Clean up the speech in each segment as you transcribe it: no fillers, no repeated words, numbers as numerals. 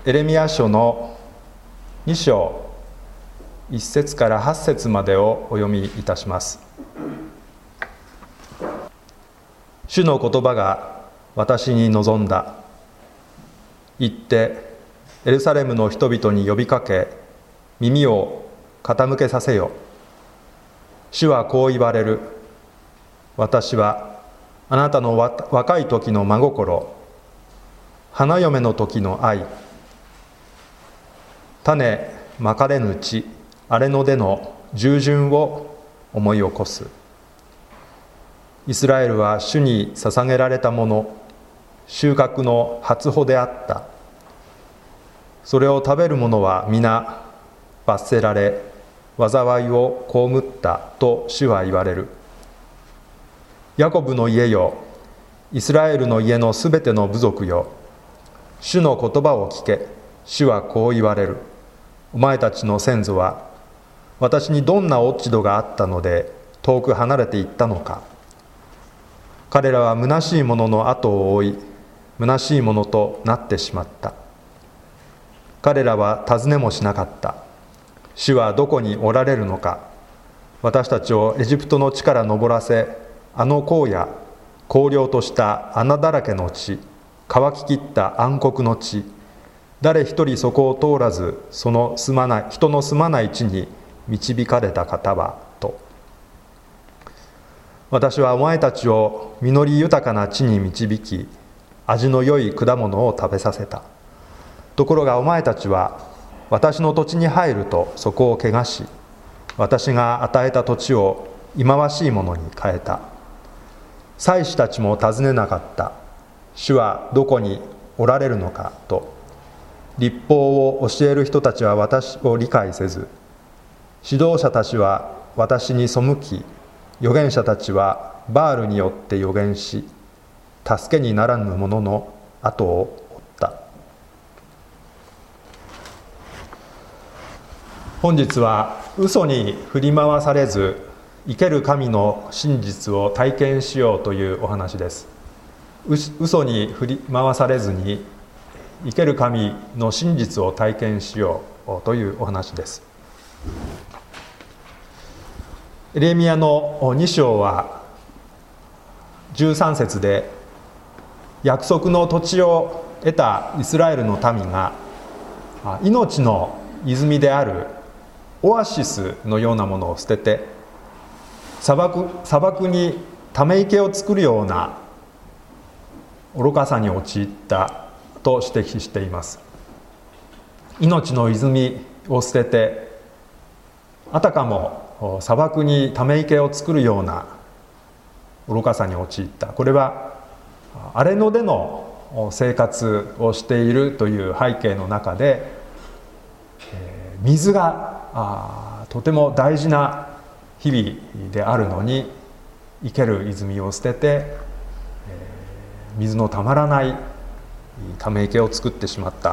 エレミヤ書の2章1節から8節までをお読みいたします。主の言葉が私に望んだ。行ってエルサレムの人々に呼びかけ、耳を傾けさせよ。主はこう言われる。私はあなたの若い時の真心、花嫁の時の愛、種まかれぬ地、荒れ野での従順を思い起こす。イスラエルは主に捧げられたもの、収穫の初穂であった。それを食べる者は皆罰せられ、災いを被ったと主は言われる。ヤコブの家よ、イスラエルの家のすべての部族よ、主の言葉を聞け。主はこう言われる。お前たちの先祖は私にどんな落ち度があったので遠く離れていったのか。彼らは虚しいものの後を追い、虚しいものとなってしまった。彼らは尋ねもしなかった。主はどこにおられるのか。私たちをエジプトの地から登らせ、あの荒野、荒涼とした穴だらけの地、乾ききった暗黒の地、誰一人そこを通らず、人の住まない地に導かれた方は、と。私はお前たちを実り豊かな地に導き、味の良い果物を食べさせた。ところがお前たちは私の土地に入るとそこを汚し、私が与えた土地を忌まわしいものに変えた。祭司たちも尋ねなかった。主はどこにおられるのかと。律法を教える人たちは私を理解せず、指導者たちは私に背き、預言者たちはバールによって預言し、助けにならぬ者の後を追った。本日は嘘に振り回されず生ける神の真実を体験しようというお話です。嘘に振り回されずに生ける神の真実を体験しようというお話です。エレミヤの2章は13節で、約束の土地を得たイスラエルの民が命の泉であるオアシスのようなものを捨てて、砂漠にため池を作るような愚かさに陥ったと指摘しています。命の泉を捨てて、あたかも砂漠にため池を作るような愚かさに陥った。これは荒れ野での生活をしているという背景の中で、水がとても大事な日々であるのに、生ける泉を捨てて、水のたまらないため池を作ってしまった、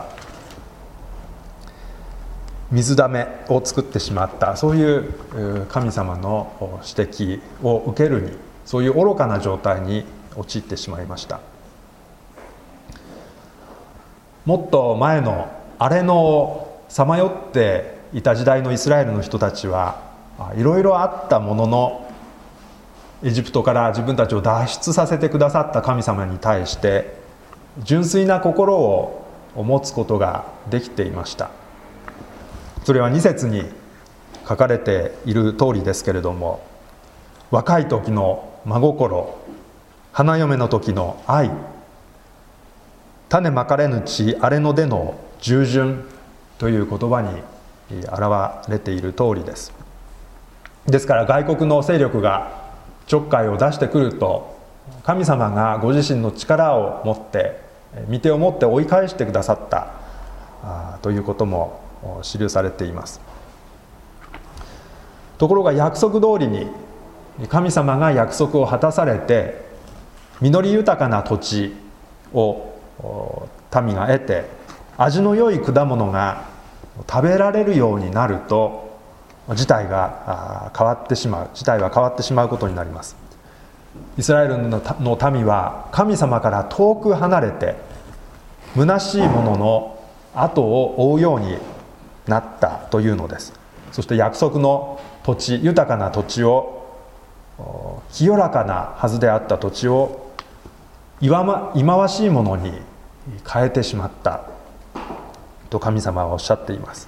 水だめを作ってしまった、そういう神様の指摘を受けるに、そういう愚かな状態に陥ってしまいました。もっと前の荒れ野をさまよっていた時代のイスラエルの人たちはいろいろあったものの、エジプトから自分たちを脱出させてくださった神様に対して純粋な心を持つことができていました。それは2節に書かれている通りですけれども、若い時の真心、花嫁の時の愛、種まかれぬ地、荒れ野での従順という言葉に表れている通りです。ですから外国の勢力がちょっかいを出してくると、神様がご自身の力を持って、御手を持って追い返してくださったということも記されています。ところが約束通りに神様が約束を果たされて、実り豊かな土地を民が得て、味の良い果物が食べられるようになると、事態は変わってしまうことになります。イスラエルの民は神様から遠く離れて、虚しいものの後を追うようになったというのです。そして約束の土地、豊かな土地を、清らかなはずであった土地を忌まわしいものに変えてしまったと神様はおっしゃっています。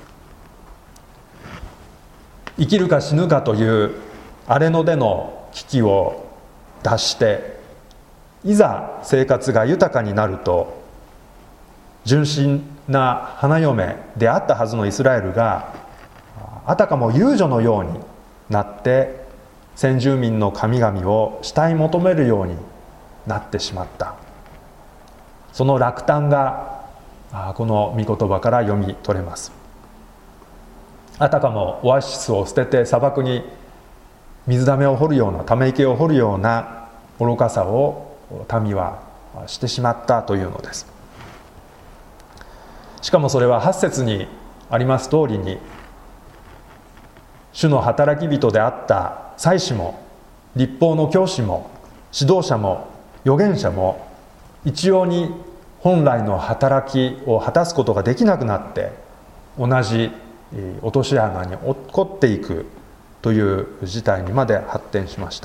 生きるか死ぬかという荒れ野での危機を脱して、いざ生活が豊かになると、純真な花嫁であったはずのイスラエルがあたかも遊女のようになって先住民の神々を慕い求めるようになってしまった。その落胆がこの御言葉から読み取れます。あたかもオアシスを捨てて砂漠に水溜めを掘るような、ため池を掘るような愚かさを民はしてしまったというのです。しかもそれは8節にあります通りに、主の働き人であった祭司も律法の教師も指導者も預言者も一様に本来の働きを果たすことができなくなって、同じ落とし穴に落っこっていくという事態にまで発展しました。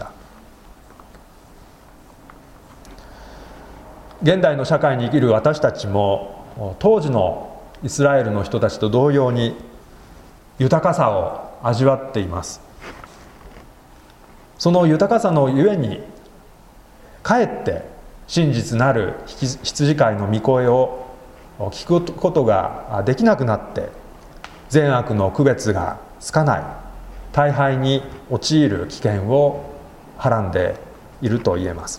現代の社会に生きる私たちも当時のイスラエルの人たちと同様に豊かさを味わっています。その豊かさのゆえに、かえって真実なる羊飼いの御声を聞くことができなくなって、善悪の区別がつかない大敗に陥る危険をはらんでいると言えます。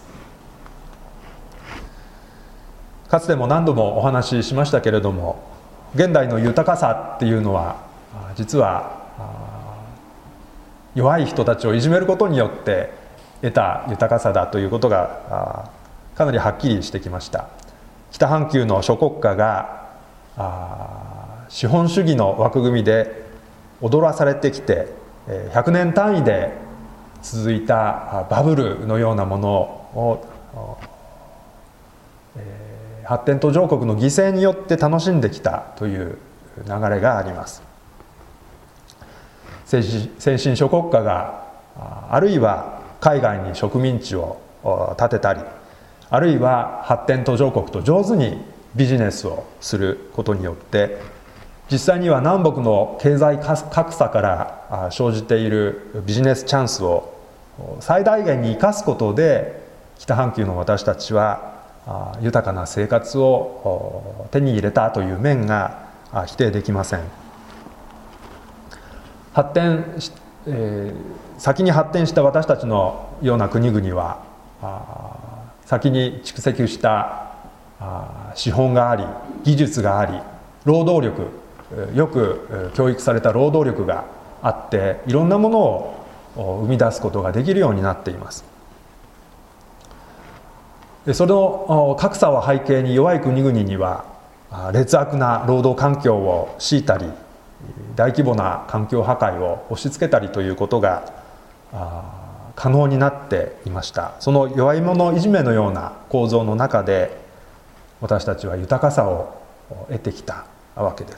かつても何度もお話ししましたけれども、現代の豊かさっていうのは実は弱い人たちをいじめることによって得た豊かさだということがかなりはっきりしてきました。北半球の諸国家が資本主義の枠組みで踊らされてきて、100年単位で続いたバブルのようなものを発展途上国の犠牲によって楽しんできたという流れがあります。先進諸国家があるいは海外に植民地を建てたり、あるいは発展途上国と上手にビジネスをすることによって、実際には南北の経済格差から生じているビジネスチャンスを最大限に生かすことで、北半球の私たちは豊かな生活を手に入れたという面が否定できません。先に発展した私たちのような国々は先に蓄積した資本があり、技術があり、労働力、よく教育された労働力があって、いろんなものを生み出すことができるようになっています。その格差を背景に、弱い国々には劣悪な労働環境を強いたり、大規模な環境破壊を押し付けたりということが可能になっていました。その弱い者いじめのような構造の中で、私たちは豊かさを得てきたわけです。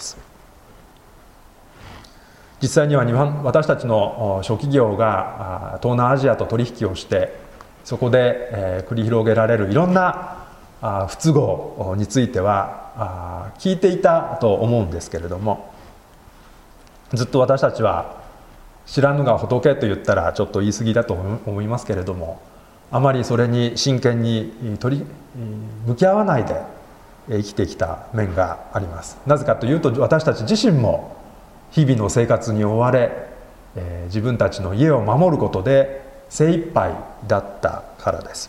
実際には私たちの諸企業が東南アジアと取引をして、そこで繰り広げられるいろんな不都合については聞いていたと思うんですけれども、ずっと私たちは知らぬが仏と言ったらちょっと言い過ぎだと思いますけれども、あまりそれに真剣に向き合わないで生きてきた面があります。なぜかというと、私たち自身も日々の生活に追われ、自分たちの家を守ることで精一杯だったからです。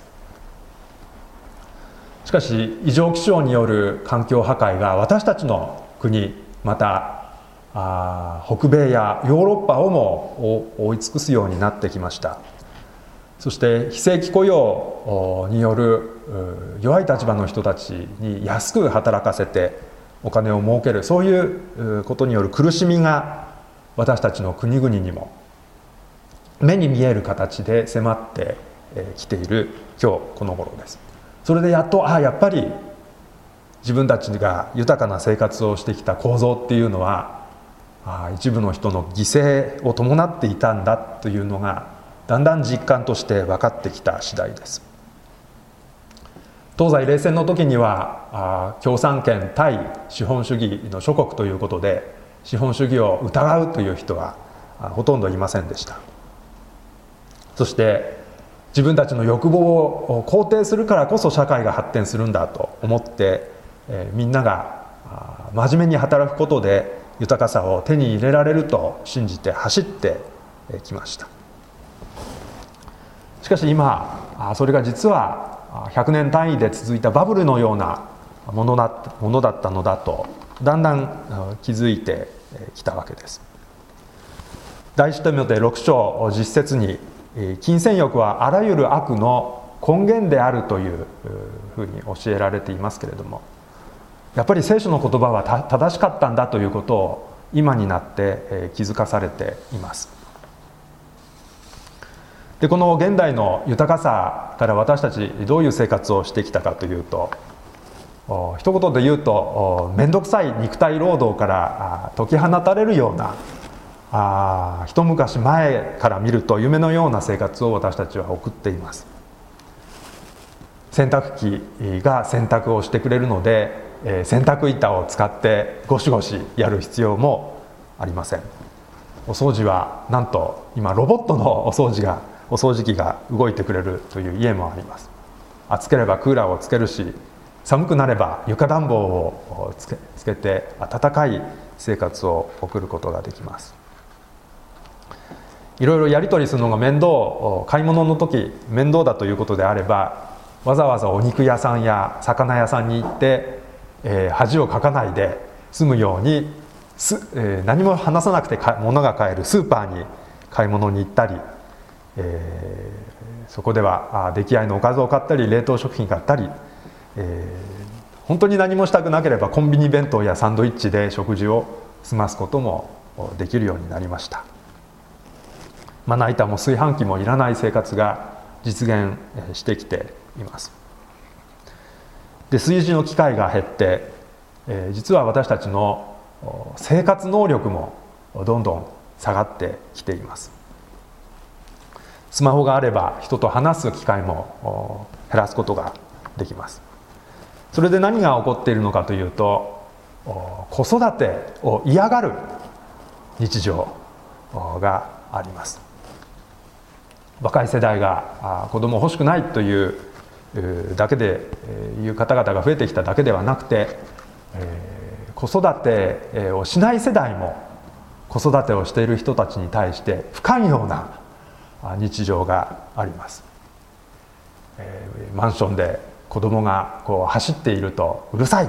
しかし異常気象による環境破壊が私たちの国、また北米やヨーロッパをも覆い尽くすようになってきました。そして非正規雇用による弱い立場の人たちに安く働かせてお金を儲ける、そういうことによる苦しみが私たちの国々にも目に見える形で迫ってきている今日この頃です。それでやっとやっぱり自分たちが豊かな生活をしてきた構造っていうのは一部の人の犠牲を伴っていたんだというのがだんだん実感として分かってきた次第です。東西冷戦の時には共産圏対資本主義の諸国ということで資本主義を疑うという人はほとんどいませんでした。そして自分たちの欲望を肯定するからこそ社会が発展するんだと思ってみんなが真面目に働くことで豊かさを手に入れられると信じて走ってきました。しかし今それが実は100年単位で続いたバブルのようなものだったのだとだんだん気づいてきたわけです。第一テモテ6章10節に金銭欲はあらゆる悪の根源であるというふうに教えられていますけれども、やっぱり聖書の言葉は正しかったんだということを今になって気づかされています。でこの現代の豊かさから私たちどういう生活をしてきたかというと、一言で言うと面倒くさい肉体労働から解き放たれるような一昔前から見ると夢のような生活を私たちは送っています。洗濯機が洗濯をしてくれるので洗濯板を使ってゴシゴシやる必要もありません。お掃除はなんと今ロボットのお掃除機が動いてくれるという家もあります。暑ければクーラーをつけるし、寒くなれば床暖房をつけて暖かい生活を送ることができます。いろいろやり取りするのが面倒、買い物の時面倒だということであれば、わざわざお肉屋さんや魚屋さんに行って、恥をかかないで済むように何も話さなくて物が買えるスーパーに買い物に行ったり、そこでは出来合いのおかずを買ったり冷凍食品買ったり、本当に何もしたくなければコンビニ弁当やサンドイッチで食事を済ますこともできるようになりました。まな板も炊飯器もいらない生活が実現してきています。で炊事の機会が減って、実は私たちの生活能力もどんどん下がってきています。スマホがあれば人と話す機会も減らすことができます。それで何が起こっているのかというと、子育てを嫌がる日常があります。若い世代が子供欲しくないというだけでいう方々が増えてきただけではなくて、子育てをしない世代も子育てをしている人たちに対して不寛容な日常があります。マンションで子供がこう走っているとうるさい、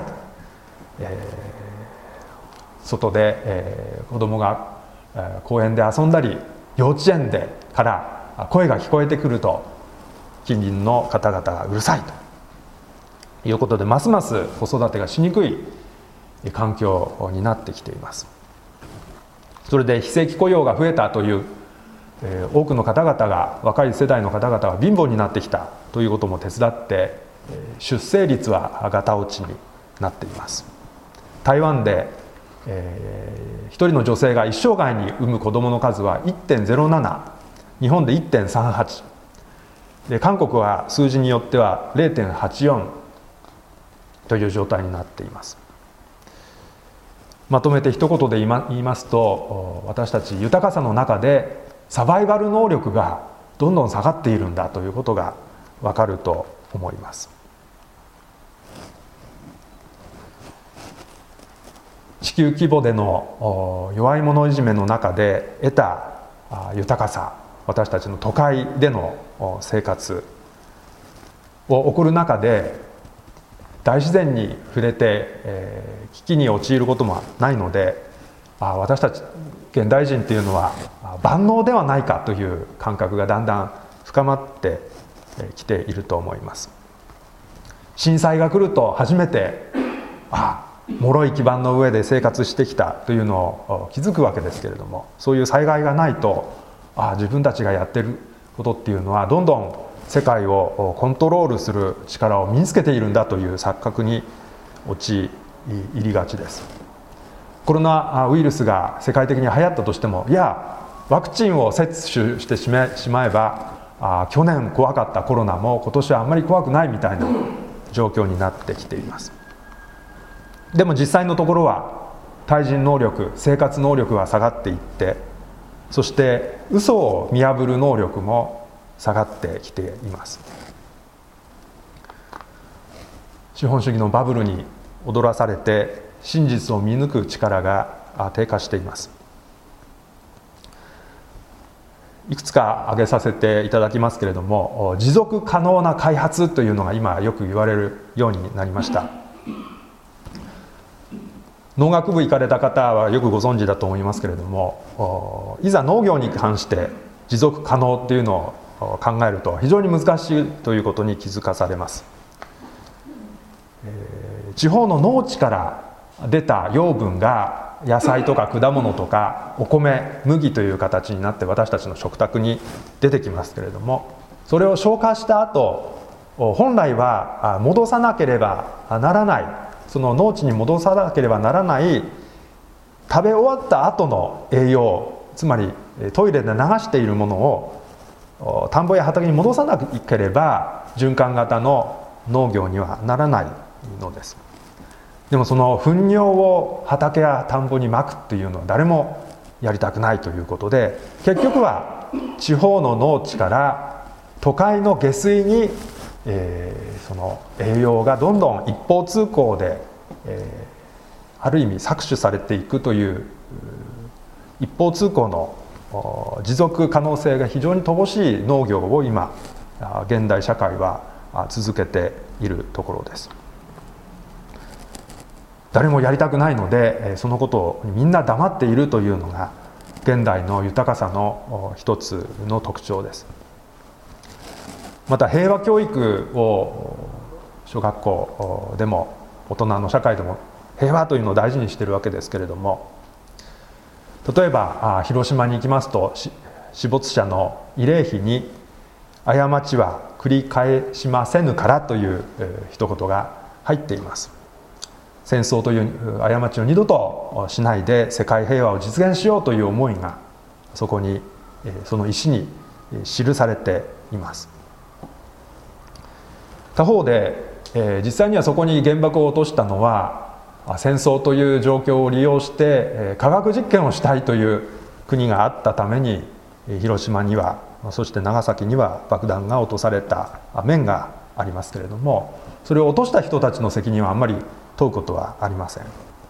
外で子供が公園で遊んだり幼稚園でから声が聞こえてくると近隣の方々がうるさいということで、ますます子育てがしにくい環境になってきています。それで非正規雇用が増えたという多くの方々が、若い世代の方々が貧乏になってきたということも手伝って出生率はガタ落ちになっています。台湾で一人の女性が一生涯に産む子どもの数は 1.07、 日本で 1.38 で、韓国は数字によっては 0.84 という状態になっています。まとめて一言で言いますと、私たち豊かさの中でサバイバル能力がどんどん下がっているんだということがわかると思います。地球規模での弱い者いじめの中で得た豊かさ、私たちの都会での生活を送る中で大自然に触れて、危機に陥ることもないので、私たち現代人っていうのは万能ではないかという感覚がだんだん深まってきていると思います。震災が来ると初めて脆い基盤の上で生活してきたというのを気づくわけですけれども、そういう災害がないと自分たちがやってることっていうのはどんどん世界をコントロールする力を身につけているんだという錯覚に陥りがちです。コロナウイルスが世界的に流行ったとしても、いやワクチンを接種してしまえば去年怖かったコロナも今年はあんまり怖くないみたいな状況になってきています。でも実際のところは対人能力、生活能力は下がっていって、そして嘘を見破る能力も下がってきています。資本主義のバブルに踊らされて真実を見抜く力が低下しています。いくつか挙げさせていただきますけれども、持続可能な開発というのが今よく言われるようになりました。農学部行かれた方はよくご存知だと思いますけれども、いざ農業に関して持続可能っていうのを考えると非常に難しいということに気づかされます。地方の農地から出た養分が野菜とか果物とかお米、麦という形になって私たちの食卓に出てきますけれども、それを消化した後、本来は戻さなければならない、その農地に戻さなければならない食べ終わった後の栄養、つまりトイレで流しているものを田んぼや畑に戻さなければ循環型の農業にはならないのです。でもその糞尿を畑や田んぼにまくっていうのは誰もやりたくないということで、結局は地方の農地から都会の下水にその栄養がどんどん一方通行で、ある意味搾取されていくという一方通行の持続可能性が非常に乏しい農業を今現代社会は続けているところです。誰もやりたくないのでそのことをみんな黙っているというのが現代の豊かさの一つの特徴です。また平和教育を小学校でも大人の社会でも平和というのを大事にしているわけですけれども、例えば広島に行きますと死没者の慰霊碑に「過ちは繰り返しませぬから」という一言が入っています。戦争という過ちを二度としないで世界平和を実現しようという思いがそこにその石に記されています。他方で実際にはそこに原爆を落としたのは戦争という状況を利用して科学実験をしたいという国があったために広島にはそして長崎には爆弾が落とされた面がありますけれども、それを落とした人たちの責任はあんまり問うことはありません。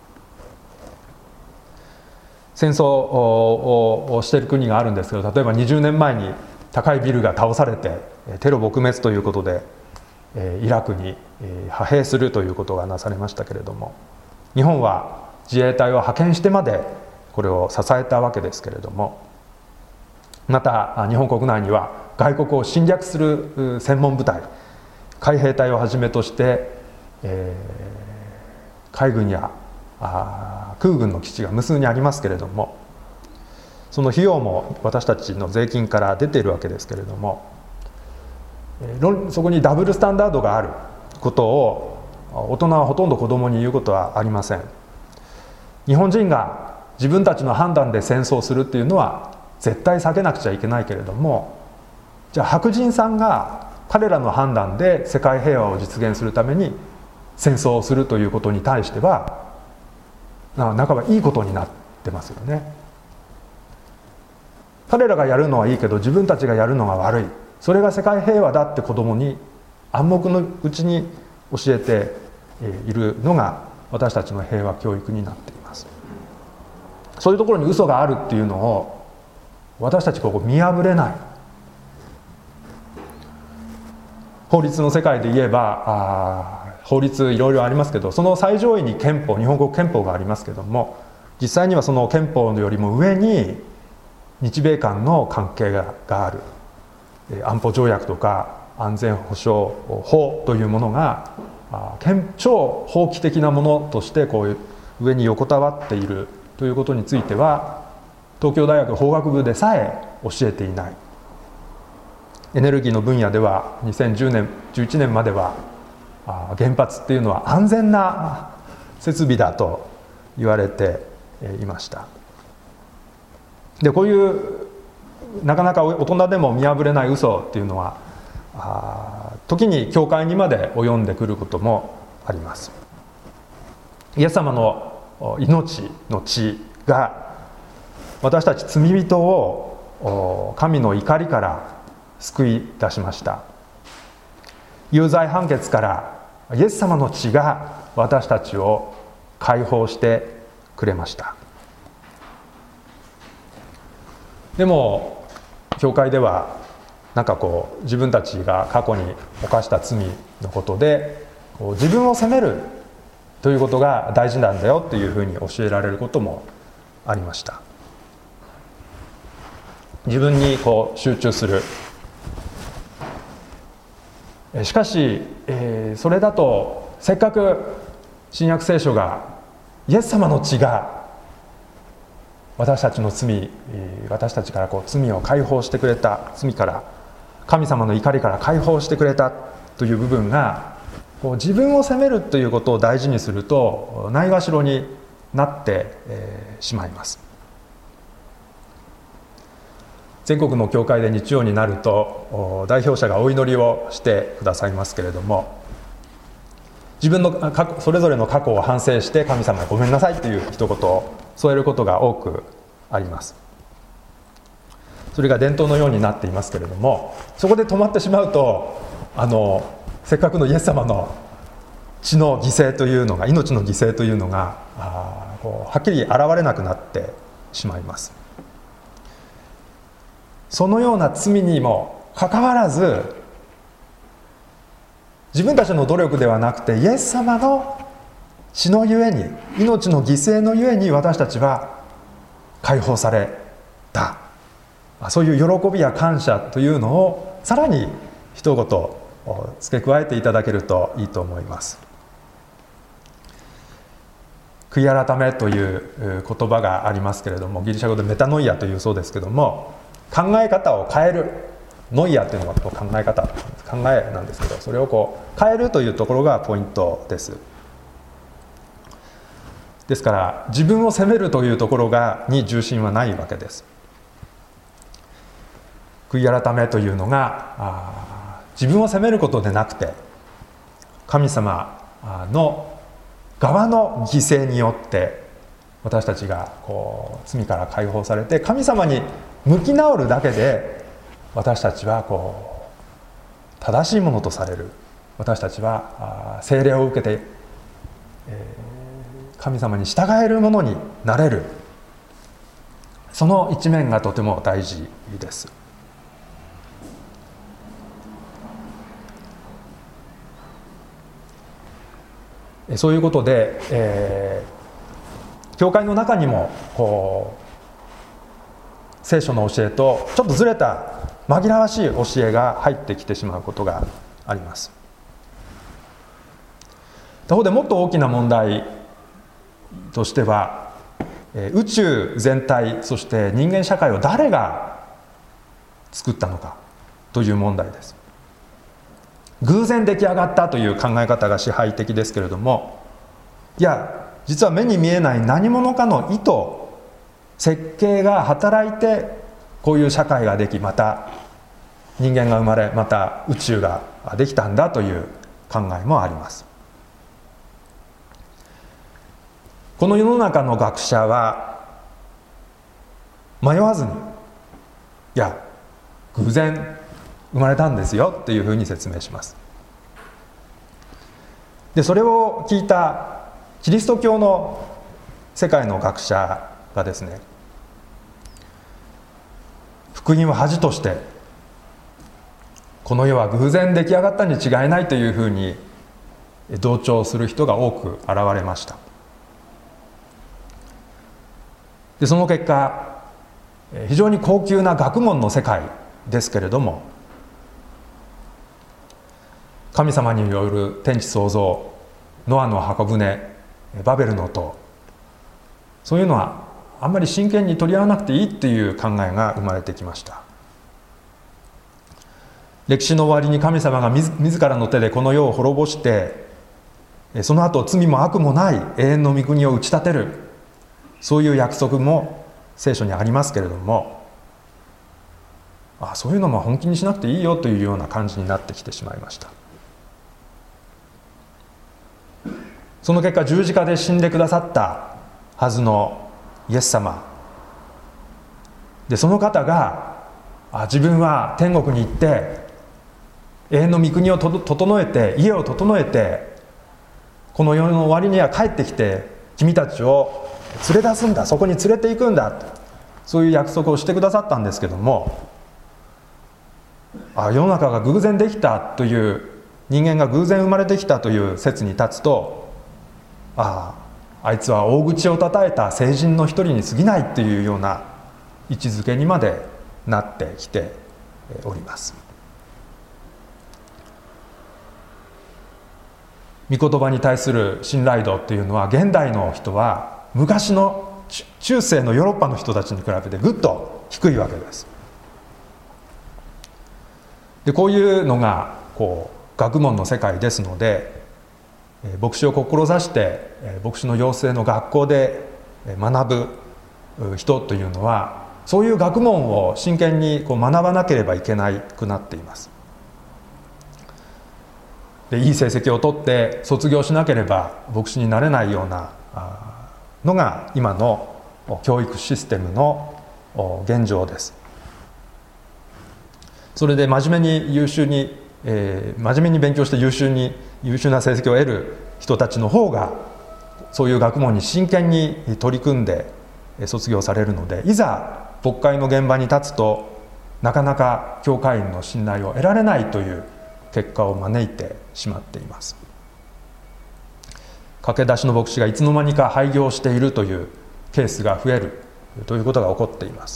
戦争をしている国があるんですけど、例えば20年前に高いビルが倒されてテロ撲滅ということでイラクに派兵するということがなされましたけれども、日本は自衛隊を派遣してまでこれを支えたわけですけれども、また日本国内には外国を侵略する専門部隊、海兵隊をはじめとして海軍や空軍の基地が無数にありますけれども、その費用も私たちの税金から出ているわけですけれども、そこにダブルスタンダードがあることを大人はほとんど子供に言うことはありません。日本人が自分たちの判断で戦争するっていうのは絶対避けなくちゃいけないけれども、じゃあ白人さんが彼らの判断で世界平和を実現するために戦争をするということに対しては半ばいいことになってますよね。彼らがやるのはいいけど自分たちがやるのが悪い、それが世界平和だって子供に暗黙のうちに教えているのが私たちの平和教育になっています。そういうところに嘘があるっていうのを私たちここ見破れない。法律の世界で言えば法律いろいろありますけど、その最上位に憲法、日本国憲法がありますけども、実際にはその憲法よりも上に日米間の関係がある安保条約とか安全保障法というものが超法規的なものとしてこういう上に横たわっているということについては東京大学法学部でさえ教えていない。エネルギーの分野では2010年11年までは原発っていうのは安全な設備だと言われていました。でこういうなかなか大人でも見破れない嘘っていうのは時に教会にまで及んでくることもあります。イエス様の命の血が私たち罪人を神の怒りから救い出しました。有罪判決からイエス様の血が私たちを解放してくれました。でも教会ではなんか自分たちが過去に犯した罪のことで自分を責めるということが大事なんだよというふうに教えられることもありました。自分に集中する。しかし、それだとせっかく新約聖書がイエス様の血が私たちの罪、私たちから罪を解放してくれた、罪から神様の怒りから解放してくれたという部分が自分を責めるということを大事にするとないがしろになってしまいます。全国の教会で日曜になると代表者がお祈りをしてくださいますけれども、自分のそれぞれの過去を反省して神様にごめんなさいという一言を添えることが多くあります。それが伝統のようになっていますけれども、そこで止まってしまうとせっかくのイエス様の血の犠牲というのが、命の犠牲というのがはっきり現れなくなってしまいます。そのような罪にもかかわらず、自分たちの努力ではなくてイエス様の血のゆえに、命の犠牲のゆえに私たちは解放された、そういう喜びや感謝というのをさらに一言付け加えていただけるといいと思います。悔い改めという言葉がありますけれども、ギリシャ語でメタノイアというそうですけども、考え方を変える、ノイアというのは考え方、考えなんですけど、それを変えるというところがポイントです。ですから自分を責めるというところに重心はないわけです。悔い改めというのが自分を責めることでなくて、神様の側の犠牲によって私たちが罪から解放されて、神様に向き直るだけで私たちは正しいものとされる。私たちは聖霊を受けて、神様に従えるものになれる。その一面がとても大事です。そういうことで、教会の中にも聖書の教えとちょっとずれた紛らわしい教えが入ってきてしまうことがあります。他方でもっと大きな問題としては、宇宙全体、そして人間社会を誰が作ったのかという問題です。偶然出来上がったという考え方が支配的ですけれども、いや実は目に見えない何者かの意図、設計が働いてこういう社会ができ、また人間が生まれ、また宇宙ができたんだという考えもあります。この世の中の学者は迷わずに、いや偶然生まれたんですよっていうふうに説明します。でそれを聞いたキリスト教の世界の学者がですね、福音を恥としてこの世は偶然出来上がったに違いないというふうに同調する人が多く現れました。でその結果、非常に高級な学問の世界ですけれども、神様による天地創造、ノアの箱舟、バベルの塔、そういうのはあんまり真剣に取り合わなくていいっていう考えが生まれてきました。 歴史の終わりに神様が自らの手でこの世を滅ぼして、その後罪も悪もない永遠の御国を打ち立てる、そういう約束も聖書にありますけれども、そういうのも本気にしなくていいよというような感じになってきてしまいました。その結果、十字架で死んでくださったはずのイエス様で、その方が自分は天国に行って永遠の御国を整えて、家を整えて、この世の終わりには帰ってきて君たちを連れ出すんだ、そこに連れて行くんだと、そういう約束をしてくださったんですけども、世の中が偶然できたという、人間が偶然生まれてきたという説に立つと、あいつは大口を叩いた聖人の一人に過ぎないというような位置づけにまでなってきております。御言葉に対する信頼度っていうのは、現代の人は昔の中世のヨーロッパの人たちに比べてぐっと低いわけです。で、こういうのが学問の世界ですので、牧師を志して牧師の養成の学校で学ぶ人というのは、そういう学問を真剣に学ばなければいけなくなっています。で、いい成績を取って卒業しなければ牧師になれないようなのが今の教育システムの現状です。それで真面目に勉強して優秀な成績を得る人たちの方が、そういう学問に真剣に取り組んで卒業されるので、いざ牧会の現場に立つとなかなか教会員の信頼を得られないという結果を招いてしまっています。駆け出しの牧師がいつの間にか廃業しているというケースが増えるということが起こっています。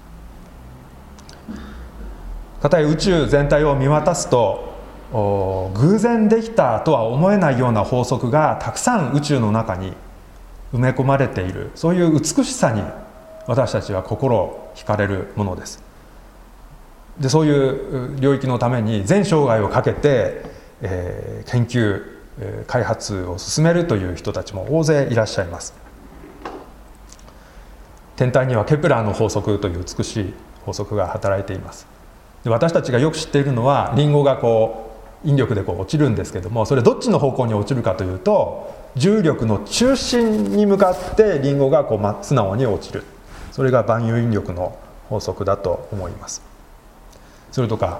かたや宇宙全体を見渡すと、偶然できたとは思えないような法則がたくさん宇宙の中に埋め込まれている、そういう美しさに私たちは心を惹かれるものです。で、そういう領域のために全生涯をかけて、研究開発を進めるという人たちも大勢いらっしゃいます。天体にはケプラーの法則という美しい法則が働いています。で、私たちがよく知っているのは、リンゴが引力で落ちるんですけども、それどっちの方向に落ちるかというと、重力の中心に向かってリンゴが素直に落ちる、それが万有引力の法則だと思います。それとか、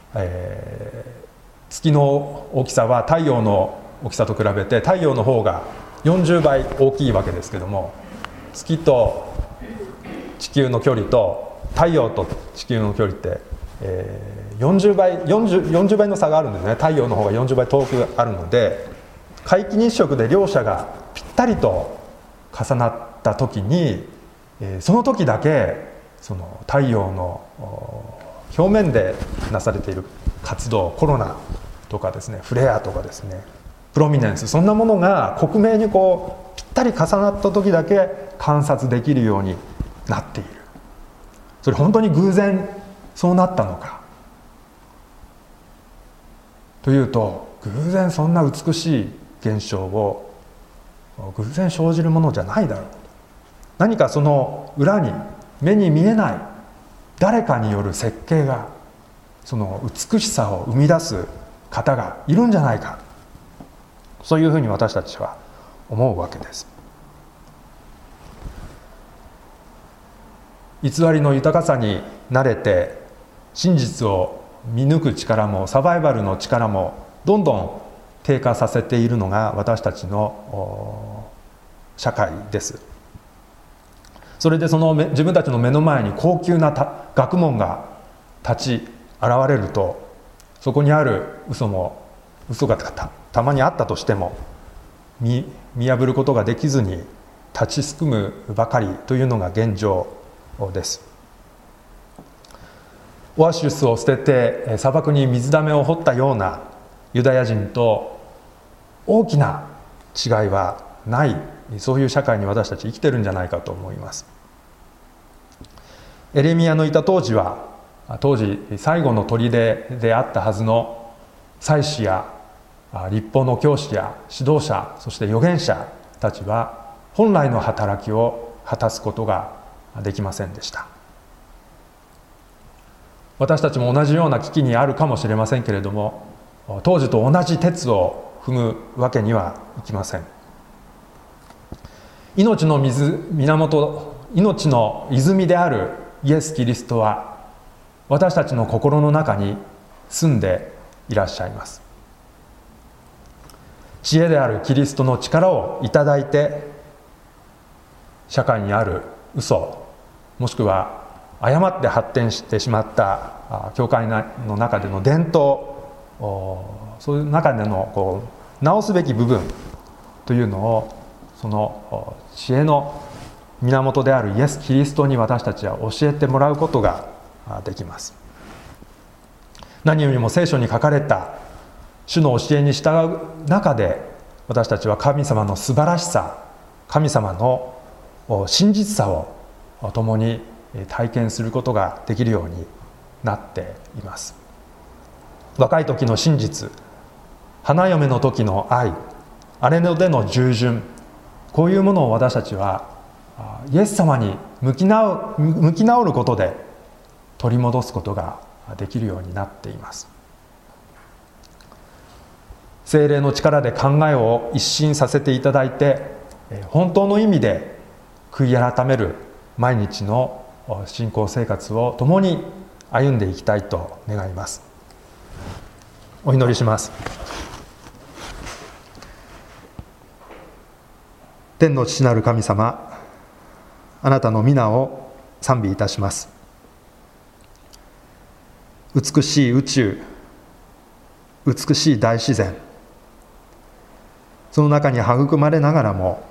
月の大きさは太陽の大きさと比べて太陽の方が40倍大きいわけですけども、月と地球の距離と太陽と地球の距離って40倍の差があるんですね。太陽の方が40倍遠くあるので、皆既日食で両者がぴったりと重なった時に、その時だけその太陽の表面でなされている活動、コロナとかですね、フレアとかですね、プロミネンス、そんなものが克明にぴったり重なった時だけ観察できるようになっている。それ本当に偶然そうなったのかというと、偶然そんな美しい現象を偶然生じるものじゃないだろう。何かその裏に目に見えない誰かによる設計が、その美しさを生み出す方がいるんじゃないか、そういうふうに私たちは思うわけです。偽りの豊かさに慣れて、真実を見抜く力もサバイバルの力もどんどん低下させているのが私たちの社会です。それで自分たちの目の前に高級な学問が立ち現れると、そこにある嘘がたまにあったとしても見破ることができずに立ちすくむばかりというのが現状です。オアシスを捨てて砂漠に水溜めを掘ったようなユダヤ人と大きな違いはない、そういう社会に私たち生きてるんじゃないかと思います。エレミヤのいた当時は当時最後の砦であったはずの祭司や律法の教師や指導者、そして預言者たちは本来の働きを果たすことができませんでした。私たちも同じような危機にあるかもしれませんけれども、当時と同じ轍を踏むわけにはいきません。命の源、命の泉であるイエス・キリストは私たちの心の中に住んでいらっしゃいます。知恵であるキリストの力をいただいて、社会にある嘘、もしくは誤って発展してしまった教会の中での伝統、そういう中での直すべき部分というのを、その知恵の源であるイエス・キリストに私たちは教えてもらうことができます。何よりも聖書に書かれた主の教えに従う中で、私たちは神様の素晴らしさ、神様の真実さを共に体験することができるようになっています。若い時の真実、花嫁の時の愛、荒野での従順、こういうものを私たちはイエス様に向き直ることで取り戻すことができるようになっています。聖霊の力で考えを一新させていただいて、本当の意味で悔い改める毎日の信仰生活を共に歩んでいきたいと願います。お祈りします。天の父なる神様、あなたの皆を賛美いたします。美しい宇宙、美しい大自然、その中に育まれながらも、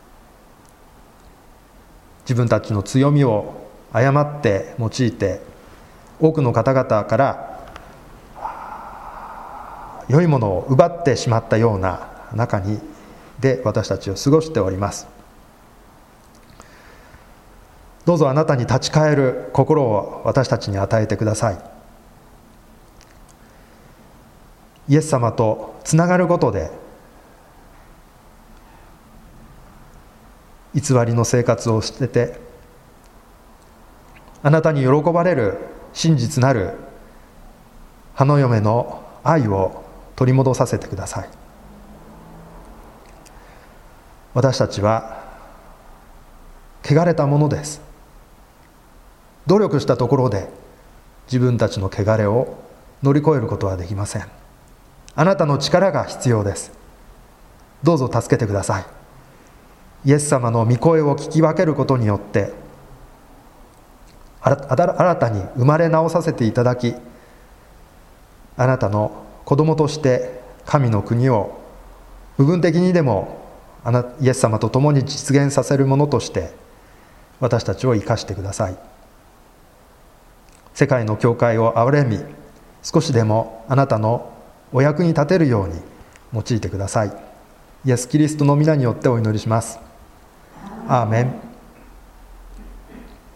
自分たちの強みを誤って用いて、多くの方々から良いものを奪ってしまったような中で私たちを過ごしております。どうぞあなたに立ち返る心を私たちに与えてください。イエス様とつながることで、偽りの生活を捨てて、あなたに喜ばれる真実なる花嫁の愛を取り戻させてください。私たちは汚れたものです。努力したところで自分たちの汚れを乗り越えることはできません。あなたの力が必要です。どうぞ助けてください。イエス様の御声を聞き分けることによって、新たに生まれ直させていただき、あなたの子供として神の国を部分的にでもイエス様と共に実現させるものとして私たちを生かしてください。世界の教会を憐れみ、少しでもあなたのお役に立てるように用いてください。イエス・キリストの皆によってお祈りします。アーメン。